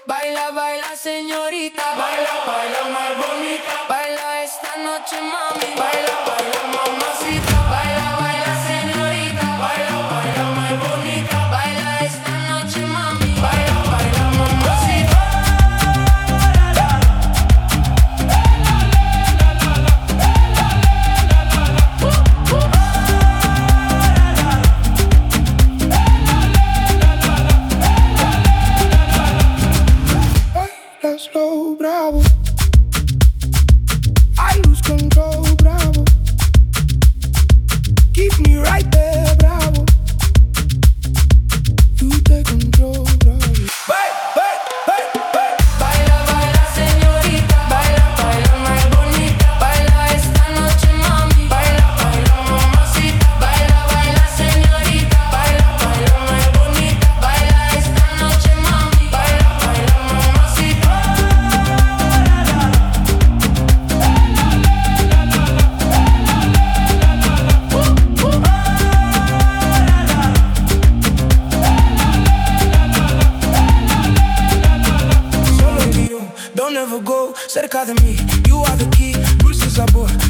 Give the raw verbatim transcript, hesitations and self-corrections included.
Baila, baila, señorita. Baila, baila, más bonita. Baila esta noche, mami. Baila, baila, mamacita. Baila, baila, señorita. Baila, baila, más bonita. Baila esta noche, mami. Baila, baila, mamacita. Slow, bravo. I lose control, bravo. Keep me right there, bravo. You take control, bravo. Hey, hey, hey, hey. Baila, baila, señorita. Baila, baila, más bonita. Baila esta noche, mami. Baila, baila, mamacita. Baila, baila, señorita. Baila, baila, más bonita. Baila esta noche, mami. Baila, baila, mamacita. Solo tú y yo, don't ever go cerca de mí. You are the key, dulce sabor.